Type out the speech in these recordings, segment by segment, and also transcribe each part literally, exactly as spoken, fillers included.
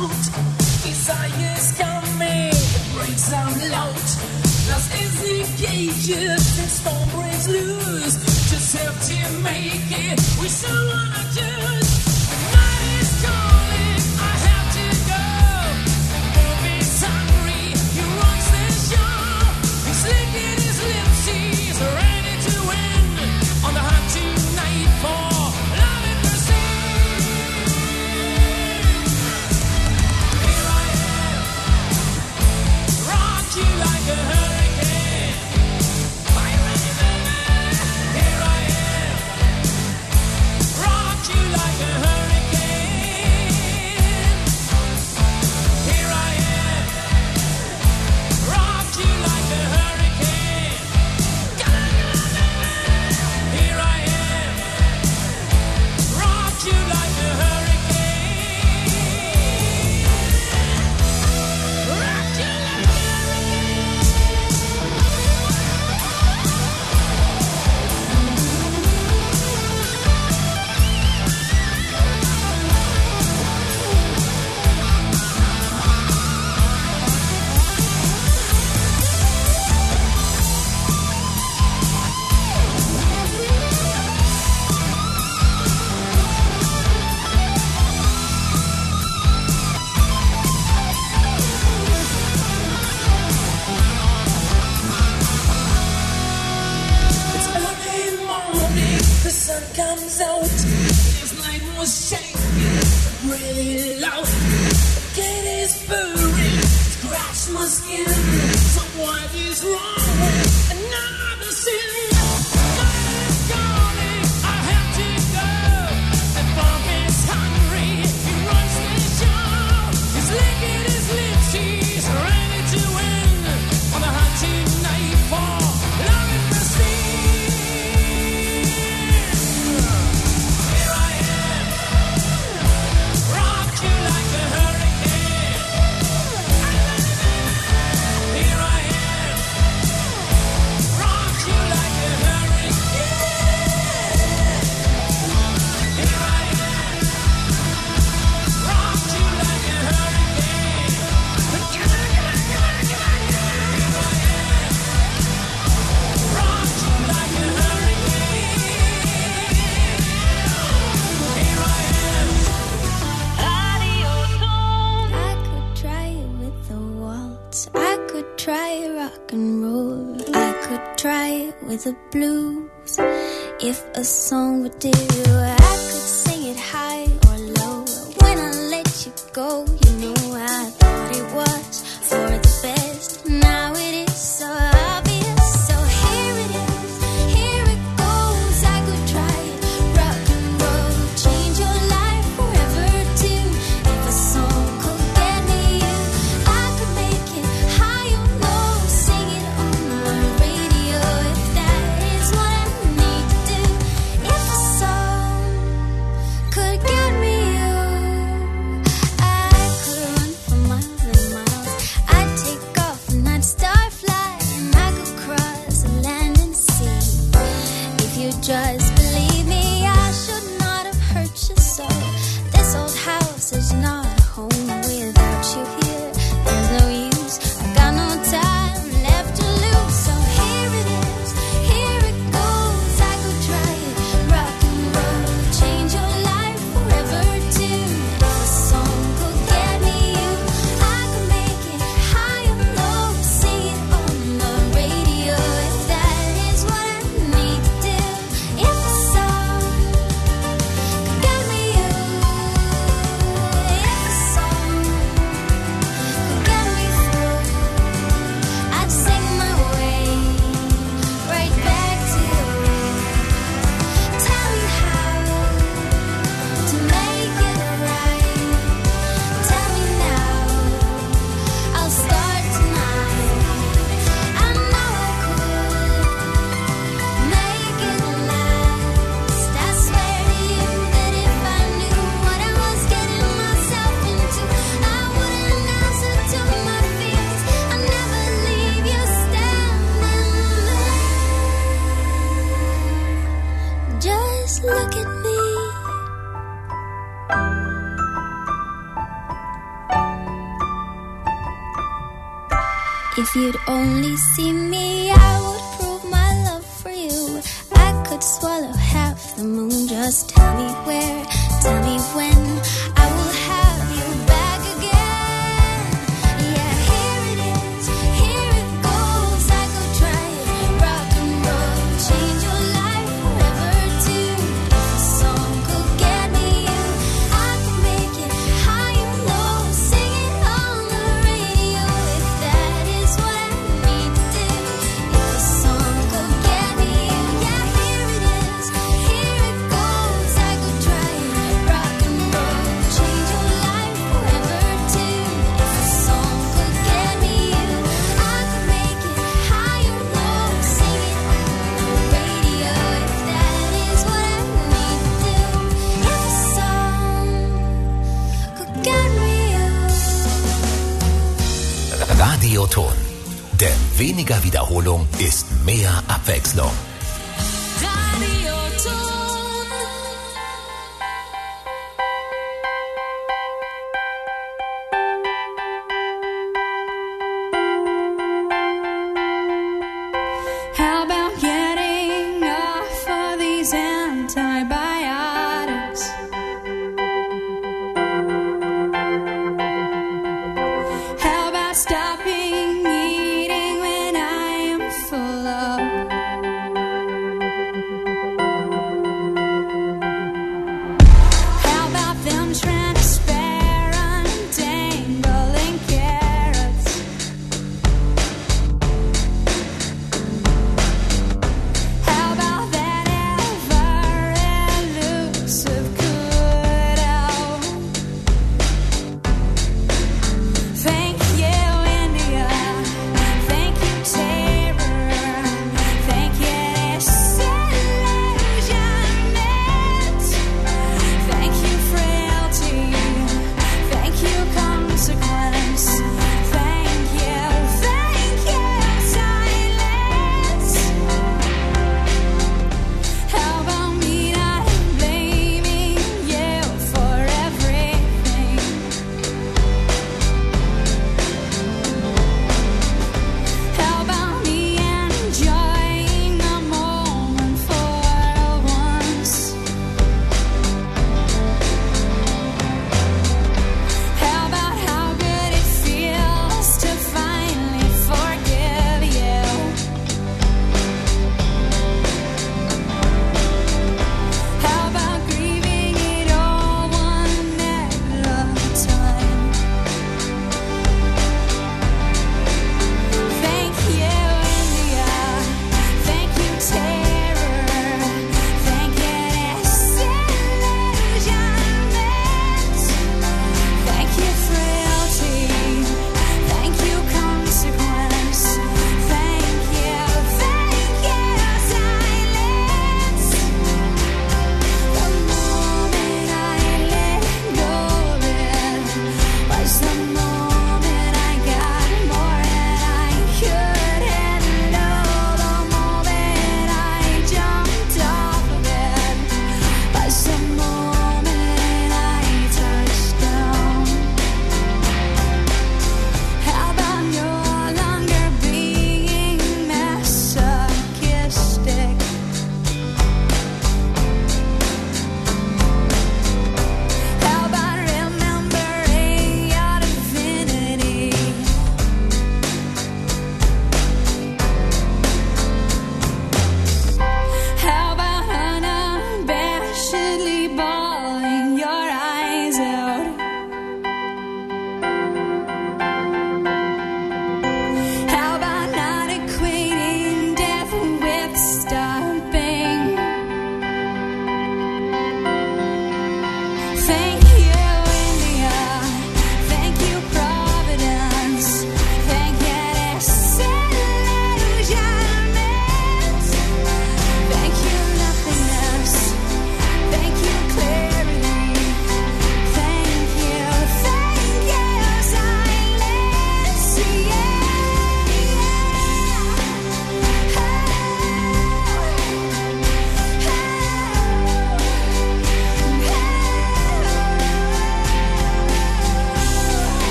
out. Desire's coming, breaks out loud. Lost is engages and storm breaks loose. Just have to make it with someone I choose. The night is calling, I have to go. Love is hungry, he runs the show. He's licking his lips, he's ready to win. On the hunt tonight for love and mercy. Here I am, rock you like a hurricane. Are you ready, baby? Here I am, rock you like a hurricane. Here I am, rock you like a hurricane. Here I am, rock you like a hurricane. Rock you like a It's early morning, the sun comes out. This night was shaking, really loud. The cat is purring, scratch my skin. So what is wrong? Another sin. Night is calling, I have to go. The bomb is hungry, he runs the show. He's licking his lips, he's ready to win. On the hunt tonight for love and mercy. Here I am, rock you like a hurricane. Here I am, rock you like a hurricane. Here I am, rock you like a hurricane. Here I am, rock you like a hurricane. Here I am. I could try it with a waltz. I could try rock and roll. I could try it with the blues. If a song would do, I could sing it high or low. When I let you go, you know I thought it was for the best. Now it is so obvious. So here it is, here it goes. I could try it, rock and roll, change your life forever too. If a song could get me you, I could make it high or low, sing it on the radio. If that is what I need to do, if a song If you'd only see me, I would prove my love for you. I could swallow half the moon. Just tell me where, tell me when. I will have you back again. Yeah, here it is, here it goes. I could try it, rock and roll, change your life forever too. If a song could get me you, I could make it high and low, sing it on the radio. If that is what I need to do. If a song could get me you, yeah, here it is, here it goes. I could try it, rock and roll, change your life forever too. If a song could get me you, I could make it high and low, sing it on the radio. If that is what I need to do. If a song could get me you. Radioton. Denn weniger Wiederholung ist mehr Abwechslung. Radioton. How about getting off of these antibiotics? How about stopping eating when I am full of?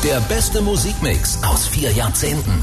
Der beste Musikmix aus vier Jahrzehnten.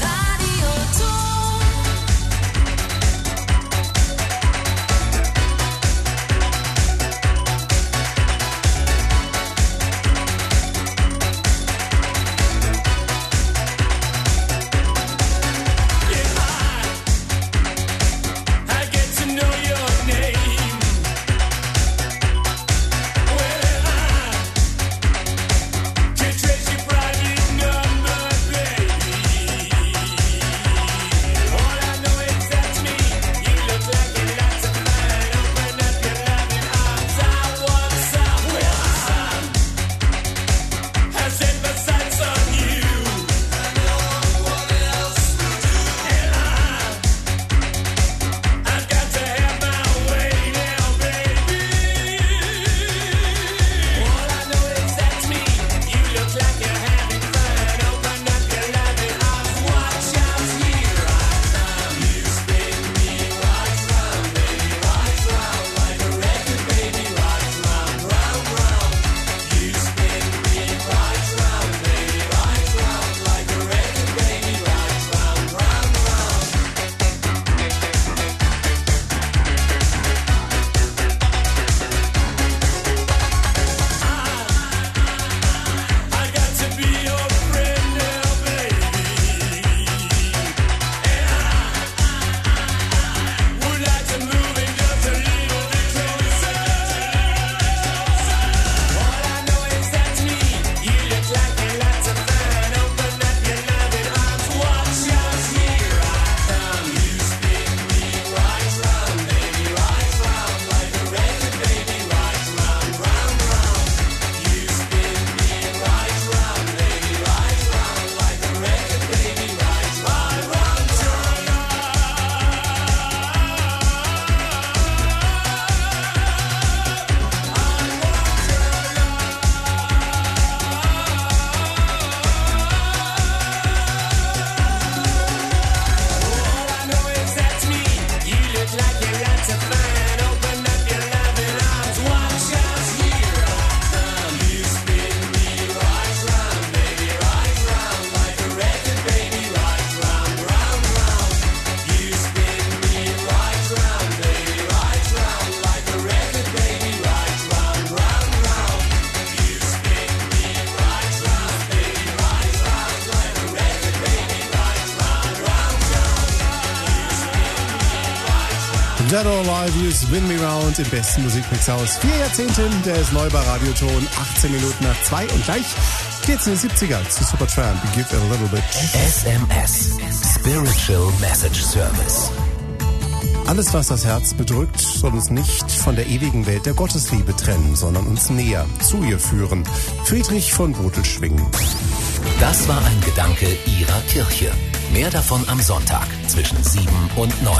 Dead or Alive, You Spin Me Round im besten Musikmix aus vier Jahrzehnten. Der ist neu bei Radioton, achtzehn Minuten nach zwei. Und gleich geht's in die siebziger zu Supertramp, Give a Little Bit. S M S, Spiritual Message Service. Alles, was das Herz bedrückt, soll uns nicht von der ewigen Welt der Gottesliebe trennen, sondern uns näher zu ihr führen. Friedrich von Botelschwingen. Das war ein Gedanke Ihrer Kirche. Mehr davon am Sonntag zwischen sieben und neun.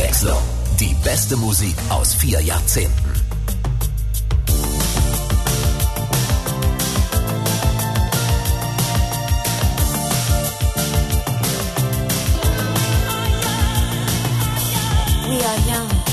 Abwechslung. Die beste Musik aus vier Jahrzehnten. We are young.